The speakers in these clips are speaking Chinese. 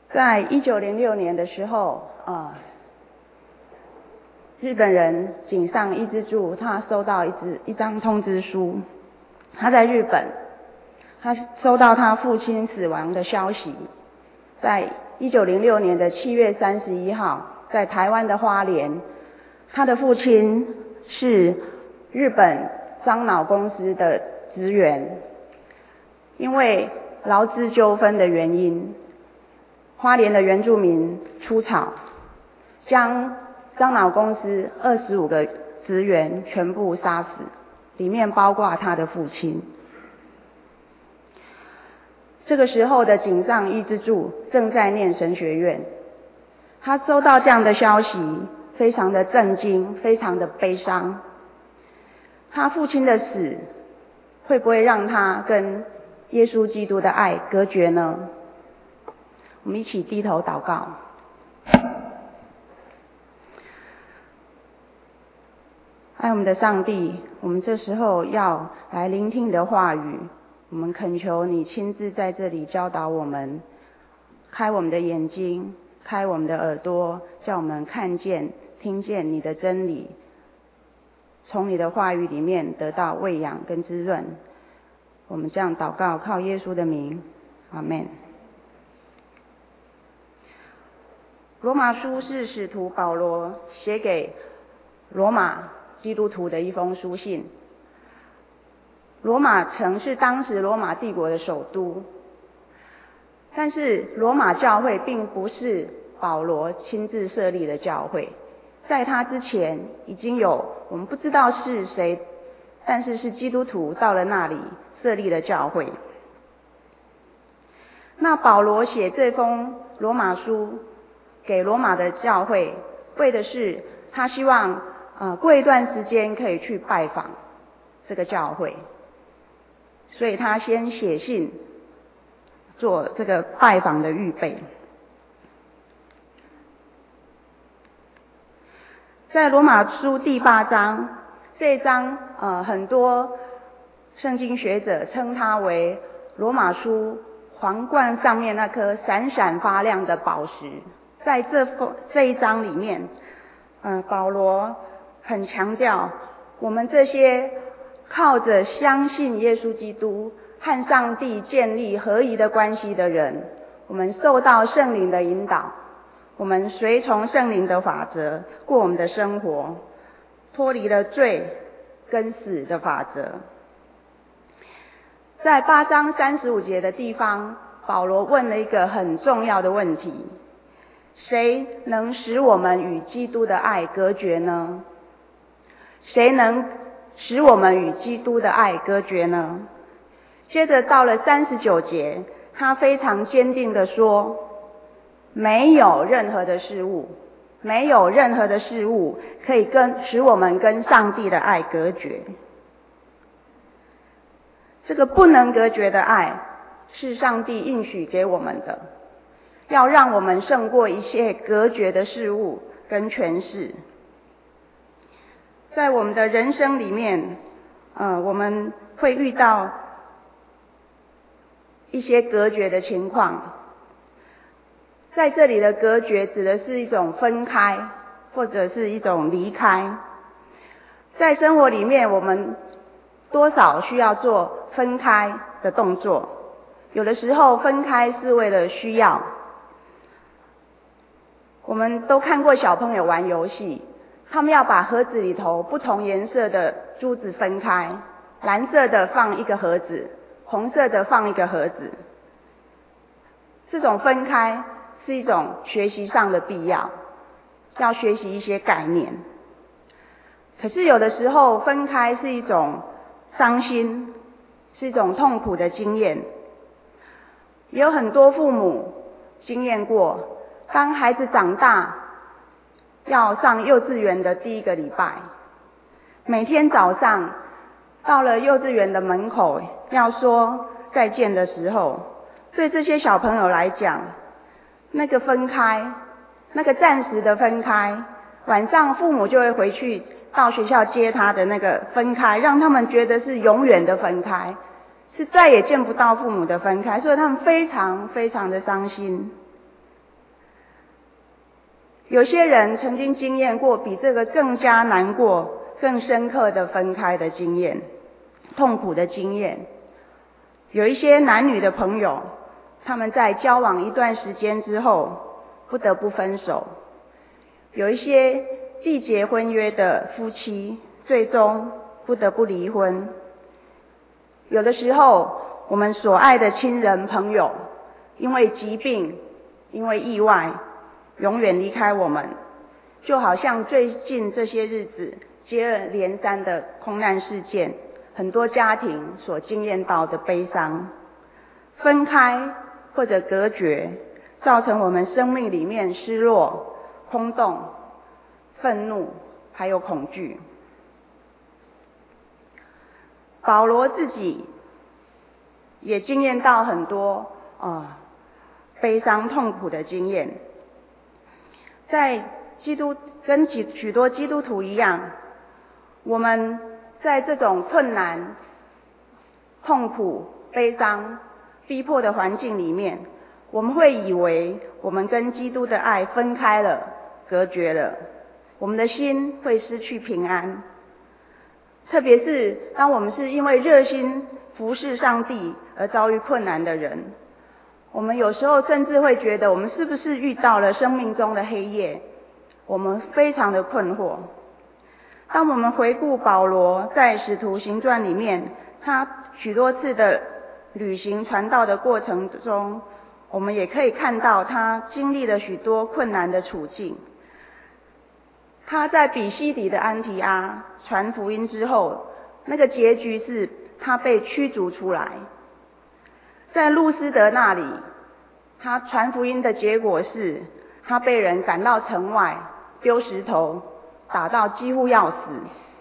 在1906年的时候，日本人井上一之助他收到一张通知书，他在日本，他收到他父亲死亡的消息，在1906年的7月31号，在台湾的花莲，他的父亲是日本樟脑公司的职员，因为劳资纠纷的原因，花莲的原住民出草，将樟脑公司25个职员全部杀死，里面包括他的父亲。这个时候的井上一之助正在念神学院，他收到这样的消息，非常的震惊，非常的悲伤。他父亲的死会不会让他跟耶稣基督的爱隔绝呢？我们一起低头祷告。爱我们的上帝，我们这时候要来聆听你的话语，我们恳求你亲自在这里教导我们，开我们的眼睛，开我们的耳朵，叫我们看见、听见你的真理，从你的话语里面得到喂养跟滋润。我们这样祷告，靠耶稣的名，阿们。罗马书是使徒保罗写给罗马基督徒的一封书信。罗马城是当时罗马帝国的首都，但是罗马教会并不是保罗亲自设立的教会，在他之前已经有我们不知道是谁，但是是基督徒到了那里设立了教会。那保罗写这封罗马书给罗马的教会，为的是他希望过一段时间可以去拜访这个教会，所以他先写信做这个拜访的预备。在罗马书第8章，这一章很多圣经学者称它为罗马书皇冠上面那颗闪闪发亮的宝石。在这一章里面，保罗很强调我们这些靠着相信耶稣基督和上帝建立合一的关系的人，我们受到圣灵的引导，我们随从圣灵的法则过我们的生活，脱离了罪跟死的法则。在8章35节的地方，保罗问了一个很重要的问题：谁能使我们与基督的爱隔绝呢？谁能使我们与基督的爱隔绝呢？接着到了39节，他非常坚定地说，没有任何的事物可以使我们跟上帝的爱隔绝。这个不能隔绝的爱是上帝应许给我们的，要让我们胜过一切隔绝的事物跟权势。在我们的人生里面，我们会遇到一些隔绝的情况。在这里的隔绝指的是一种分开，或者是一种离开。在生活里面，我们多少需要做分开的动作，有的时候分开是为了需要。我们都看过小朋友玩游戏，他们要把盒子里头不同颜色的珠子分开，蓝色的放一个盒子，红色的放一个盒子。这种分开是一种学习上的必要，要学习一些概念。可是有的时候分开是一种伤心，是一种痛苦的经验。也有很多父母经验过，当孩子长大要上幼稚园的第1个礼拜，每天早上到了幼稚园的门口要说再见的时候，对这些小朋友来讲，那个分开，那个暂时的分开，晚上父母就会回去到学校接他的那个分开，让他们觉得是永远的分开，是再也见不到父母的分开，所以他们非常非常的伤心。 有些人曾经经验过比这个更加难过、更深刻的分开的经验，痛苦的经验。有一些男女的朋友，他们在交往一段时间之后不得不分手。有一些缔结婚约的夫妻，最终不得不离婚。有的时候，我们所爱的亲人朋友，因为疾病，因为意外，永远离开我们，就好像最近这些日子接二连三的空难事件，很多家庭所经验到的悲伤。分开或者隔绝，造成我们生命里面失落、空洞、愤怒，还有恐惧。保罗自己也经验到很多悲伤痛苦的经验。在跟许多基督徒一样，我们在这种困难、痛苦、悲伤、逼迫的环境里面，我们会以为我们跟基督的爱分开了、隔绝了，我们的心会失去平安。特别是当我们是因为热心服侍上帝而遭遇困难的人，我们有时候甚至会觉得我们是不是遇到了生命中的黑夜，我们非常的困惑。当我们回顾保罗在使徒行传里面，他许多次的旅行传道的过程中，我们也可以看到他经历了许多困难的处境。他在比西底的安提阿传福音之后，那个结局是他被驱逐出来。在路斯德那里，他传福音的结果是他被人赶到城外，丢石头，打到几乎要死。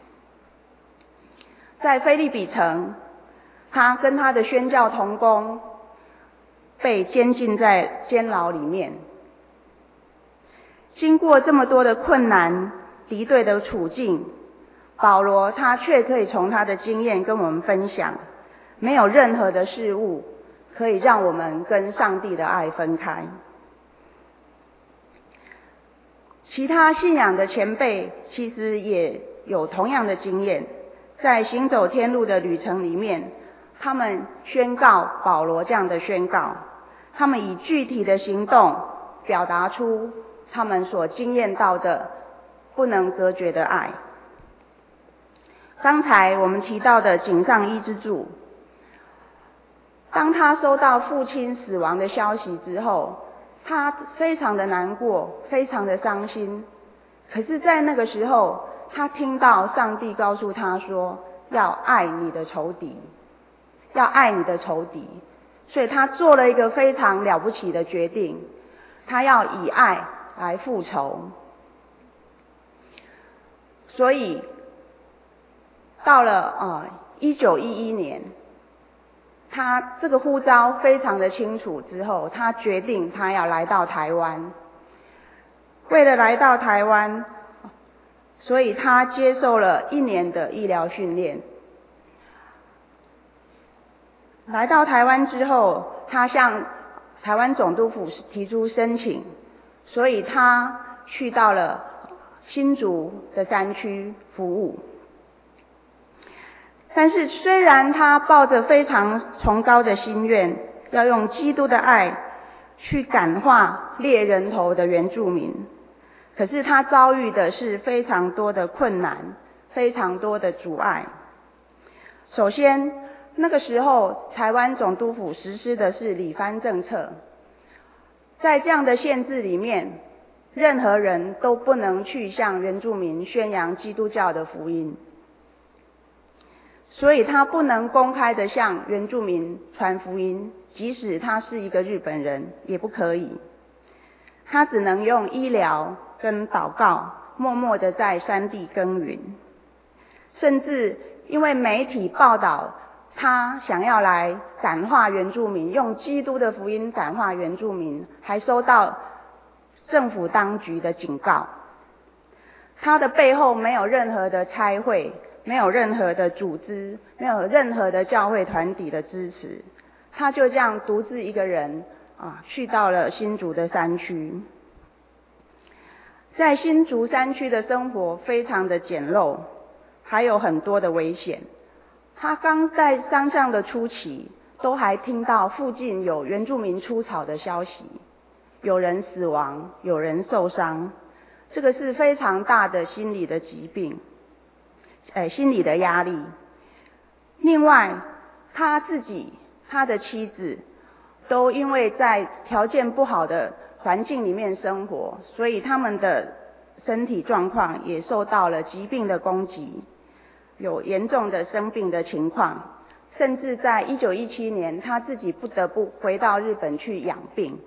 在腓立比城，他跟他的宣教同工被监禁在监牢里面。经过这么多的困难、敌对的处境，保罗他却可以从他的经验跟我们分享，没有任何的事物可以让我们跟上帝的爱分开。其他信仰的前辈其实也有同样的经验，在行走天路的旅程里面，他们宣告保罗这样的宣告，他们以具体的行动表达出他们所经验到的不能隔绝的爱。刚才我们提到的井上一之助，当他收到父亲死亡的消息之后，他非常的难过，非常的伤心。可是在那个时候，他听到上帝告诉他说，要爱你的仇敌，要爱你的仇敌。所以他做了一个非常了不起的决定，他要以爱来复仇。所以到了1911年，他这个呼召非常的清楚之后，他决定他要来到台湾。为了来到台湾，所以他接受了1年的医疗训练。来到台湾之后，他向台湾总督府提出申请，所以他去到了新竹的山区服务。但是虽然他抱着非常崇高的心愿，要用基督的爱去感化猎人头的原住民，可是他遭遇的是非常多的困难，非常多的阻碍。首先，那个时候台湾总督府实施的是理番政策，在这样的限制里面，任何人都不能去向原住民宣扬基督教的福音，所以他不能公开的向原住民传福音，即使他是一个日本人也不可以。他只能用医疗跟祷告，默默的在山地耕耘。甚至因为媒体报道他想要来感化原住民，用基督的福音感化原住民，还收到政府当局的警告。他的背后没有任何的差会，没有任何的组织，没有任何的教会团体的支持，他就这样独自一个人去到了新竹的山区。 在新竹山区的生活非常的简陋，还有很多的危险。他刚在山上的初期，都还听到附近有原住民出草的消息，有人死亡，有人受伤，这个是非常大的心理的疾病，心理的压力。另外，他自己、他的妻子，都因为在条件不好的环境里面生活，所以他们的身体状况也受到了疾病的攻击，有严重的生病的情况，甚至在1917年，他自己不得不回到日本去养病。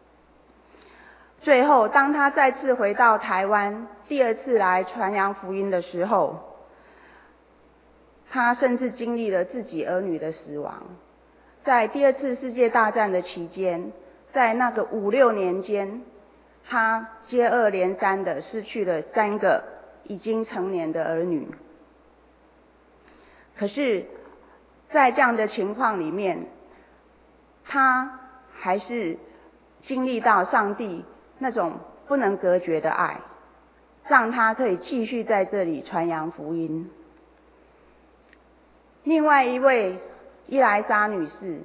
最后，当他再次回到台湾，第二次来传扬福音的时候，他甚至经历了自己儿女的死亡。在第二次世界大战的期间，在那个5、6年间，他接二连三的失去了3个已经成年的儿女。可是，在这样的情况里面，他还是经历到上帝那种不能隔绝的爱，让他可以继续在这里传扬福音。另外一位伊莱莎女士，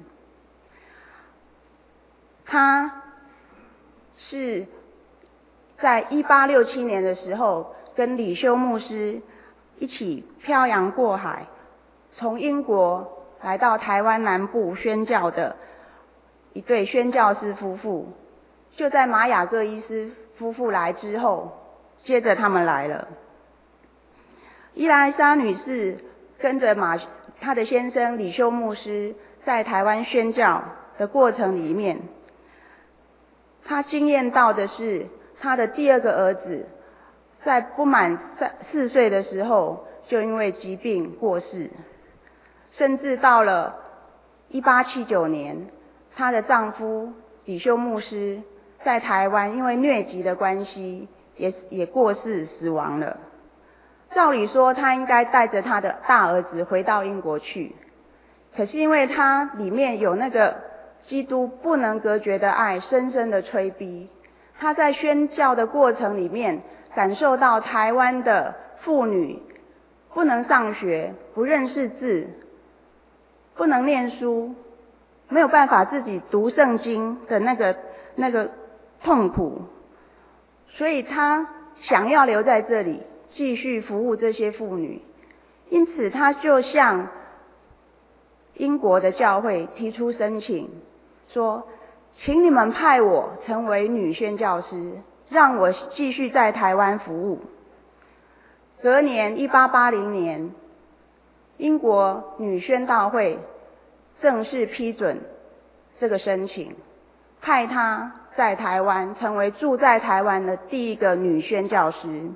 她是在1867年的时候跟李修牧师一起漂洋过海，从英国来到台湾南部宣教的一对宣教师夫妇。就在马雅各医师夫妇来之后，接着他们来了。伊莱莎女士跟着她的先生李修牧师在台湾宣教的过程里面，她经验到的是她的第2个儿子在不满4岁的时候就因为疾病过世，甚至到了1879年，她的丈夫李修牧师在台湾因为疟疾的关系也过世死亡了。照理说，他应该带着他的大儿子回到英国去，可是因为他里面有那个基督不能隔绝的爱深深的催逼，他在宣教的过程里面感受到台湾的妇女不能上学，不认识字，不能念书，没有办法自己读圣经的那个痛苦，所以他想要留在这里继续服务这些妇女。因此他就向英国的教会提出申请，说请你们派我成为女宣教师，让我继续在台湾服务。隔年1880年，英国女宣道会正式批准这个申请，派她在台湾成为住在台湾的第1个女宣教师。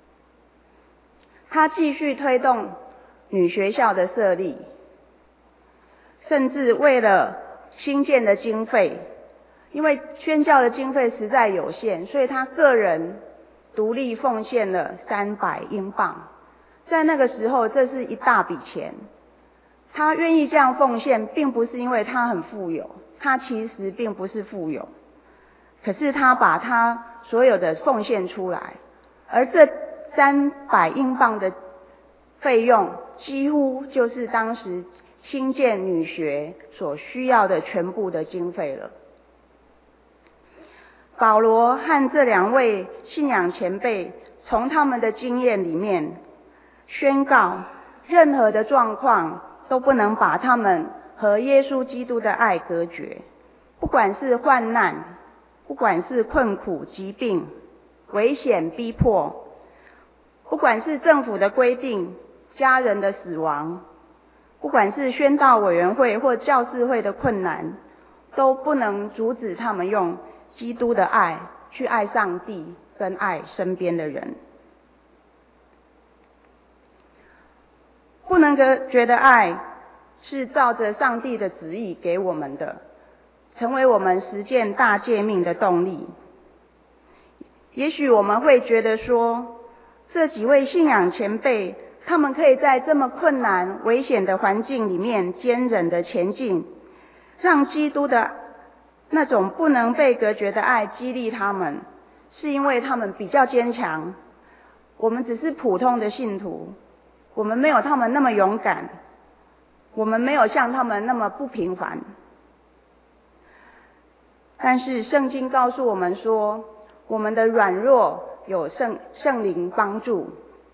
她继续推动女学校的设立，甚至为了新建的经费，因为宣教的经费实在有限，所以她个人独立奉献了300英镑。在那个时候，这是一大笔钱。她愿意这样奉献，并不是因为她很富有，她其实并不是富有，可是她把她所有的奉献出来，而这300英镑的费用几乎就是当时新建女学所需要的全部的经费了。保罗和这2位信仰前辈从他们的经验里面宣告，任何的状况都不能把他们和耶稣基督的爱隔绝，不管是患难，不管是困苦、疾病、危险、逼迫，不管是政府的规定、家人的死亡，不管是宣道委员会或教士会的困难，都不能阻止他们用基督的爱去爱上帝跟爱身边的人。不能隔绝的爱是照着上帝的旨意给我们的，成为我们实践大诫命的动力。也许我们会觉得说，这几位信仰前辈，他们可以在这么困难危险的环境里面坚忍的前进，让基督的那种不能被隔绝的爱激励他们， 是因为他们比较坚强，我们只是普通的信徒，我们没有他们那么勇敢，我们没有像他们那么不平凡。但是圣经告诉我们说，我们的软弱有圣灵帮助。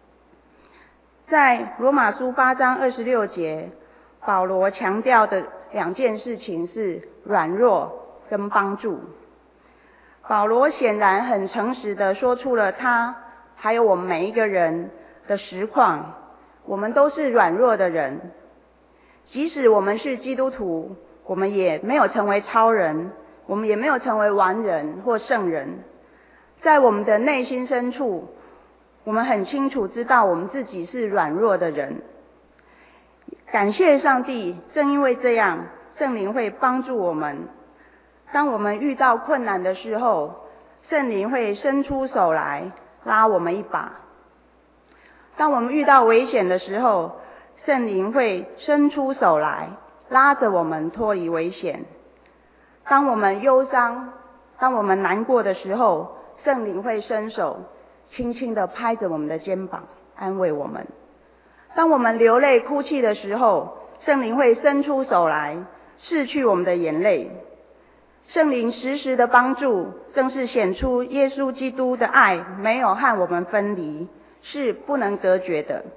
在罗马书8章26节，保罗强调的2件事情是软弱跟帮助。保罗显然很诚实地说出了他还有我们每一个人的实况，我们都是软弱的人，即使我们是基督徒，我们也没有成为超人，我们也没有成为完人或圣人。在我们的内心深处，我们很清楚知道我们自己是软弱的人。感谢上帝，正因为这样，圣灵会帮助我们。当我们遇到困难的时候，圣灵会伸出手来拉我们一把。当我们遇到危险的时候，圣灵会伸出手来拉着我们脱离危险。当我们忧伤，当我们难过的时候，圣灵会伸手轻轻地拍着我们的肩膀，安慰我们。当我们流泪哭泣的时候，圣灵会伸出手来拭去我们的眼泪。圣灵时时的帮助，正是显出耶稣基督的爱没有和我们分离，是不能隔绝的。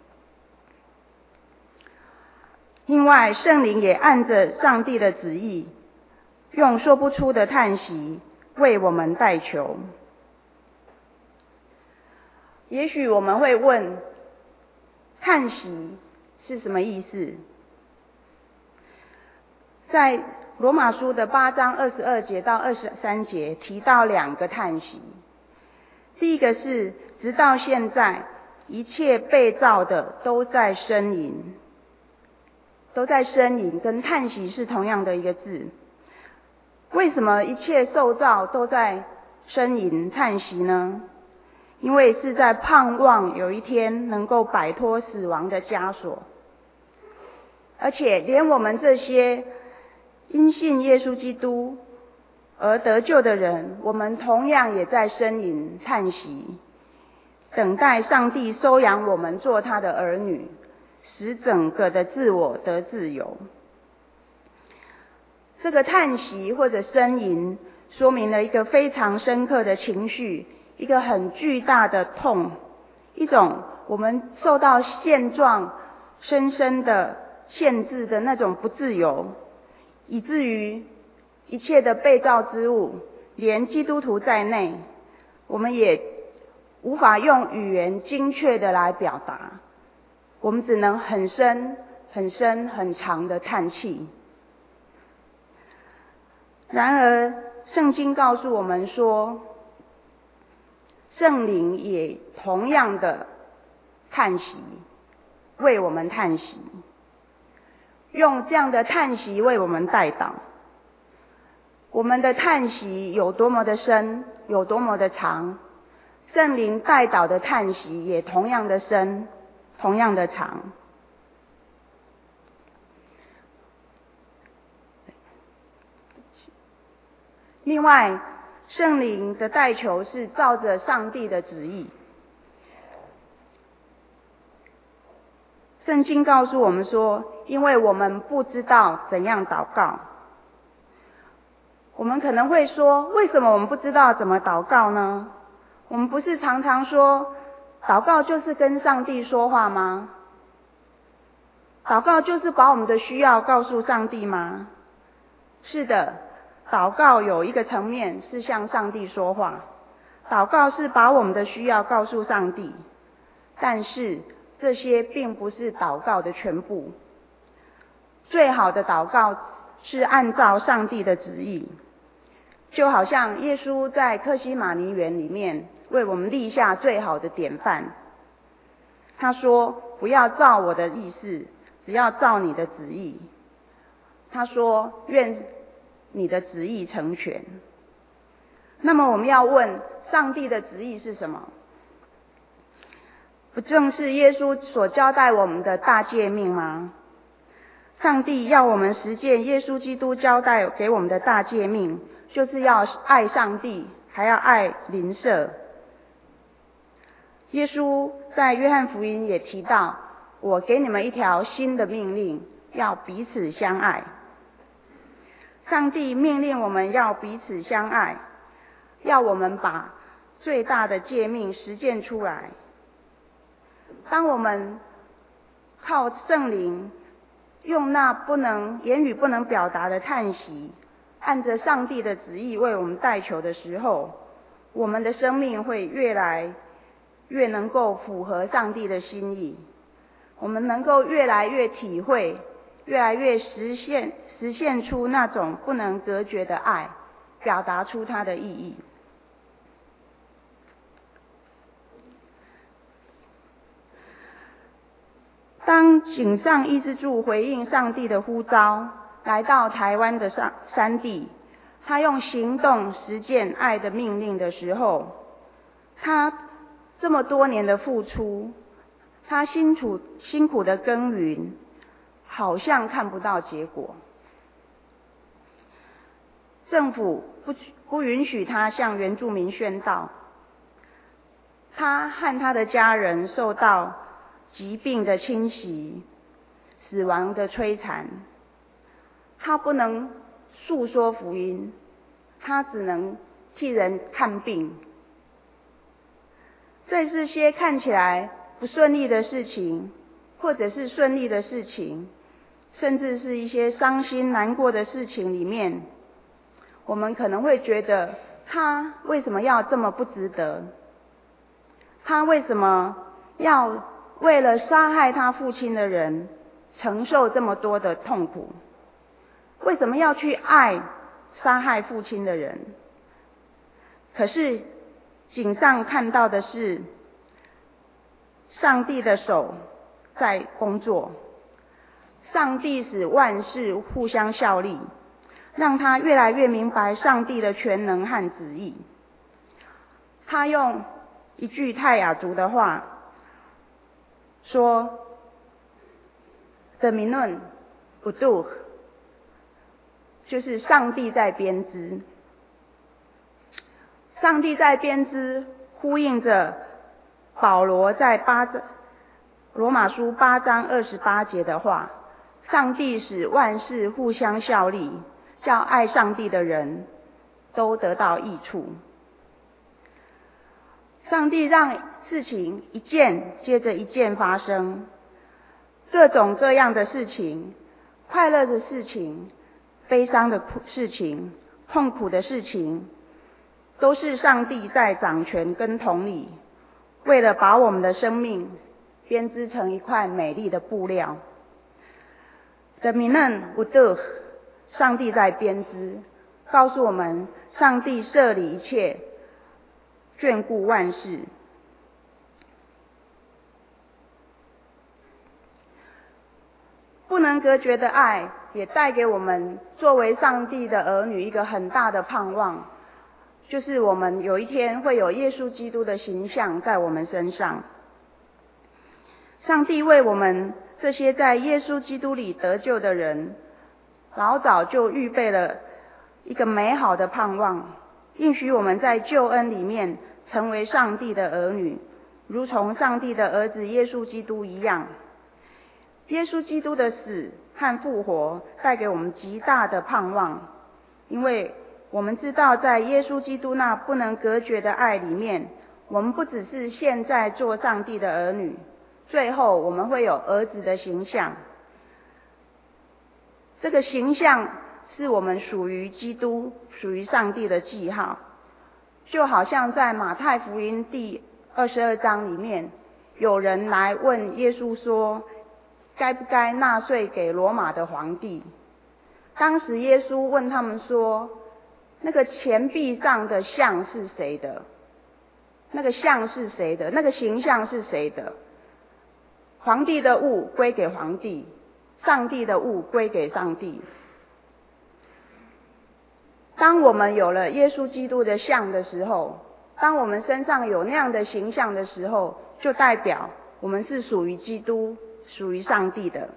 另外，圣灵也按着上帝的旨意，用说不出的叹息为我们代求。也许我们会问，叹息是什么意思？在罗马书的8章22节到23节提到2个叹息。第一个是，直到现在，一切被造的都在呻吟。都在呻吟，跟叹息是同样的一个字。为什么一切受造都在呻吟叹息呢？因为是在盼望有一天能够摆脱死亡的枷锁。而且连我们这些因信耶稣基督而得救的人，我们同样也在呻吟叹息，等待上帝收养我们做他的儿女，使整个的自我得自由。这个叹息或者呻吟，说明了一个非常深刻的情绪，一个很巨大的痛，一种我们受到现状深深的限制的那种不自由，以至于一切的被造之物，连基督徒在内，我们也无法用语言精确的来表达，我们只能很深、很深、很长的叹气。然而，圣经告诉我们说，圣灵也同样的叹息，为我们叹息，用这样的叹息为我们代祷。我们的叹息有多么的深，有多么的长，圣灵代祷的叹息也同样的深，同样的长。另外，圣灵的代求是照着上帝的旨意。圣经告诉我们说，因为我们不知道怎样祷告。我们可能会说，为什么我们不知道怎么祷告呢？我们不是常常说，祷告就是跟上帝说话吗？祷告就是把我们的需要告诉上帝吗？是的，祷告有一个层面是向上帝说话，祷告是把我们的需要告诉上帝，但是这些并不是祷告的全部。最好的祷告是按照上帝的旨意，就好像耶稣在客西马尼园里面为我们立下最好的典范。他说，不要照我的意思，只要照你的旨意。他说，愿你的旨意成全。那么我们要问，上帝的旨意是什么？不正是耶稣所交代我们的大诫命吗？上帝要我们实践耶稣基督交代给我们的大诫命，就是要爱上帝还要爱邻舍。耶稣在约翰福音也提到，我给你们一条新的命令，要彼此相爱。上帝命令我们要彼此相爱，要我们把最大的诫命实践出来。当我们靠圣灵，用那言语不能表达的叹息，按着上帝的旨意为我们代求的时候，我们的生命会越来越能够符合上帝的心意，我们能够越来越体会，越来越实现出那种不能隔绝的爱，表达出它的意义。当井上一之助回应上帝的呼召，来到台湾的山地，他用行动实践爱的命令的时候，他这么多年的付出，他辛苦的耕耘，好像看不到结果。政府不允许他向原住民宣道，他和他的家人受到疾病的侵袭，死亡的摧残，他不能诉说福音，他只能替人看病。在这些看起来不顺利的事情，或者是顺利的事情，甚至是一些伤心难过的事情里面，我们可能会觉得他为什么要这么不值得？他为什么要为了杀害他父亲的人承受这么多的痛苦？为什么要去爱杀害父亲的人？可是井上看到的是上帝的手在工作，上帝使万事互相效力，让他越来越明白上帝的全能和旨意。他用一句泰雅族的话说 "The Minun Uduh"， 就是上帝在编织。上帝在编织，呼应着保罗在罗马书8章28节的话：上帝使万事互相效力，叫爱上帝的人都得到益处。上帝让事情一件接着一件发生，各种各样的事情，快乐的事情，悲伤的事情，痛苦的事情，都是上帝在掌权跟统理，为了把我们的生命编织成一块美丽的布料。The Minan Uduh， 上帝在编织，告诉我们上帝设理一切，眷顾万事。不能隔绝的爱，也带给我们作为上帝的儿女一个很大的盼望，就是我们有一天会有耶稣基督的形象在我们身上。上帝为我们这些在耶稣基督里得救的人，老早就预备了一个美好的盼望，应许我们在救恩里面成为上帝的儿女，如同上帝的儿子耶稣基督一样。耶稣基督的死和复活带给我们极大的盼望，因为我们知道在耶稣基督那不能隔绝的爱里面，我们不只是现在做上帝的儿女，最后我们会有儿子的形象。这个形象是我们属于基督、属于上帝的记号，就好像在马太福音第22章里面，有人来问耶稣说，该不该纳税给罗马的皇帝？当时耶稣问他们说，那个钱币上的像是谁的？那个像是谁的？那个形象是谁的？皇帝的物归给皇帝，上帝的物归给上帝。当我们有了耶稣基督的像的时候，当我们身上有那样的形象的时候，就代表我们是属于基督、属于上帝的。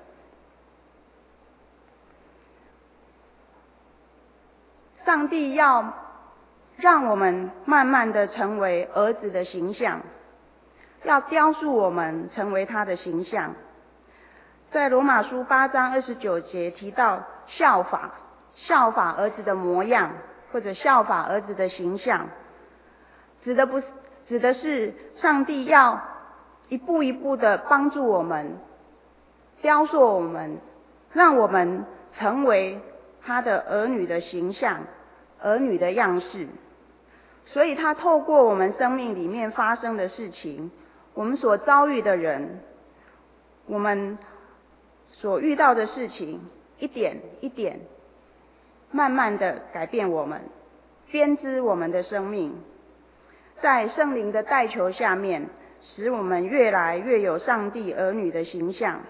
上帝要让我们慢慢的成为儿子的形象，要雕塑我们成为他的形象。在罗马书8章29节提到效法儿子的模样，或者效法儿子的形象，指的是上帝要一步一步的帮助我们，雕塑我们，让我们成为他的儿女的形象，儿女的样式。所以他透过我们生命里面发生的事情，我们所遭遇的人，我们所遇到的事情，一点一点慢慢的改变我们，编织我们的生命，在圣灵的代求下面，使我们越来越有上帝儿女的形象。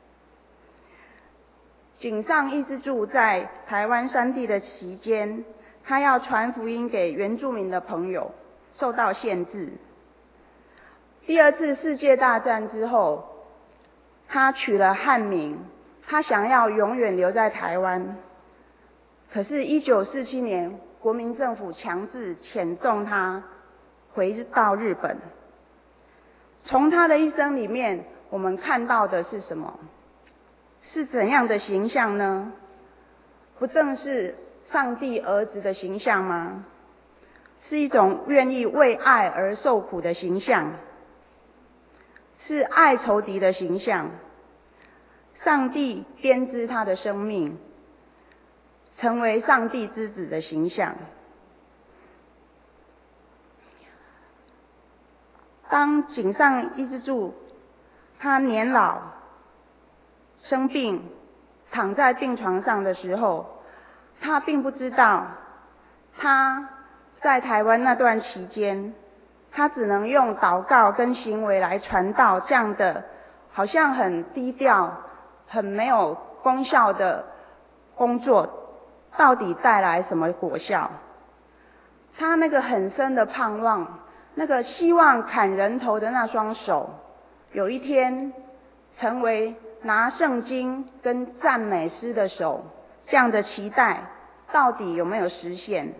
井上一之助在台湾山地的期间，他要传福音给原住民的朋友，受到限制。第2次世界大战之后，他取了汉名，他想要永远留在台湾。可是1947年，国民政府强制遣送他回到日本。从他的一生里面，我们看到的是什么？是怎样的形象呢？不正是上帝儿子的形象吗？是一种愿意为爱而受苦的形象，是爱仇敌的形象。上帝编织他的生命，成为上帝之子的形象。当井上一之助他年老生病躺在病床上的时候，他并不知道他在台湾那段期间，他只能用祷告跟行为来传道，这样的好像很低调很没有功效的工作到底带来什么果效。他那个很深的盼望，那个希望砍人头的那双手，有一天成为拿圣经跟赞美诗的手，这样的期待到底有没有实现？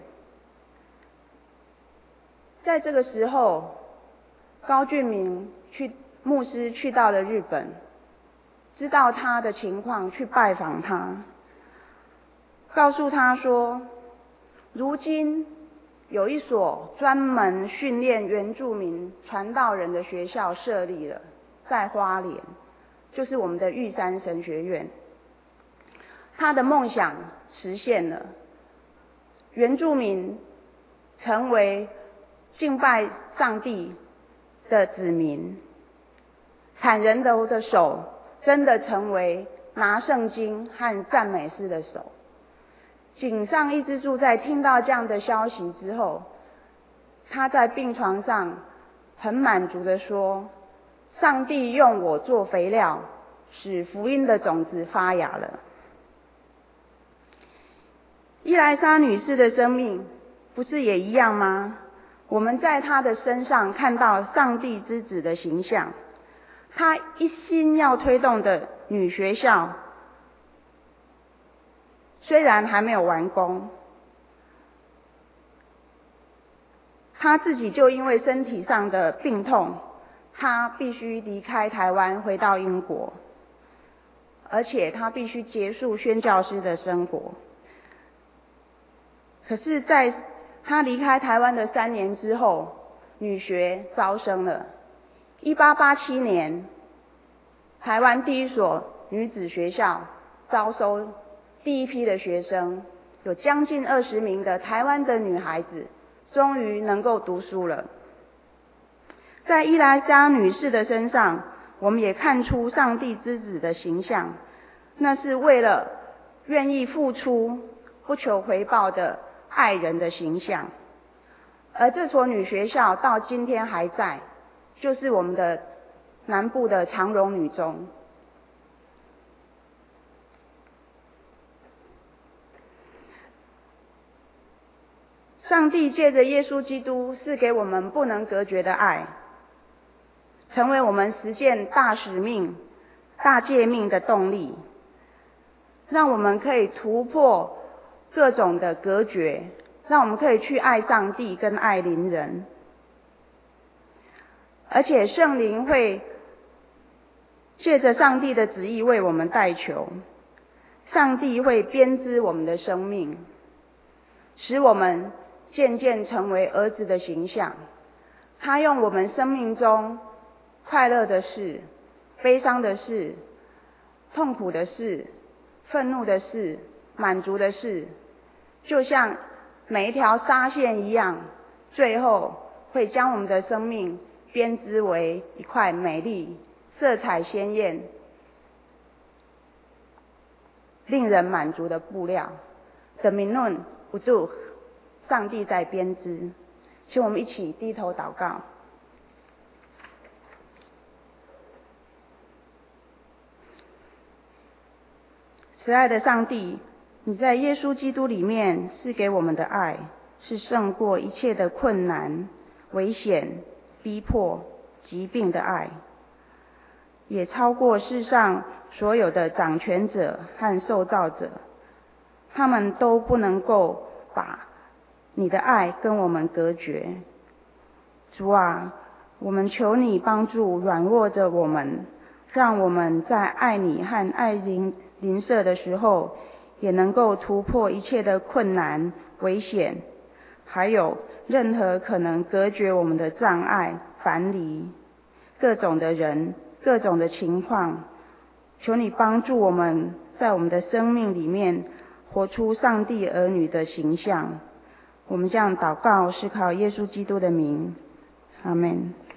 在这个时候，高俊明牧师去到了日本，知道他的情况，去拜访他，告诉他说，如今有一所专门训练原住民传道人的学校设立了，在花莲，就是我们的玉山神学院。他的梦想实现了，原住民成为敬拜上帝的子民，砍人头的手真的成为拿圣经和赞美诗的手。井上一之助在听到这样的消息之后，他在病床上很满足地说，上帝用我做肥料，使福音的种子发芽了。伊莱莎女士的生命不是也一样吗？我们在她的身上看到上帝之子的形象。她一心要推动的女学校，虽然还没有完工，她自己就因为身体上的病痛，她必须离开台湾回到英国，而且她必须结束宣教师的生活。可是在她离开台湾的3年之后，女学招生了。1887年，台湾第一所女子学校招收第一批的学生，有将近20名的台湾的女孩子终于能够读书了。在伊莱莎女士的身上，我们也看出上帝之子的形象，那是为了愿意付出不求回报的爱人的形象。而这所女学校到今天还在，就是我们的南部的长荣女中。上帝借着耶稣基督赐给我们不能隔绝的爱，成为我们实践大使命、大诫命的动力，让我们可以突破各种的隔绝， 让我们可以去爱上帝跟爱邻人。而且圣灵会借着上帝的旨意为我们代求，上帝会编织我们的生命，使我们渐渐成为儿子的形象。他用我们生命中快乐的事、悲伤的事、痛苦的事、愤怒的事、满足的事，就像每一条纱线一样，最后会将我们的生命编织为一块美丽、色彩鲜艳、令人满足的布料。Deminon Uduh， 上帝在编织。请我们一起低头祷告。慈爱的上帝，你在耶稣基督里面赐给我们的爱，是胜过一切的困难、危险、逼迫、疾病的爱，也超过世上所有的掌权者和受造者，他们都不能够把你的爱跟我们隔绝。主啊，我们求你帮助软弱的我们，让我们在爱你和爱邻舍的时候，也能够突破一切的困难、危险，还有任何可能隔绝我们的障碍、藩篱，各种的人、各种的情况。求你帮助我们在我们的生命里面活出上帝儿女的形象。我们这样祷告，是靠耶稣基督的名，阿们。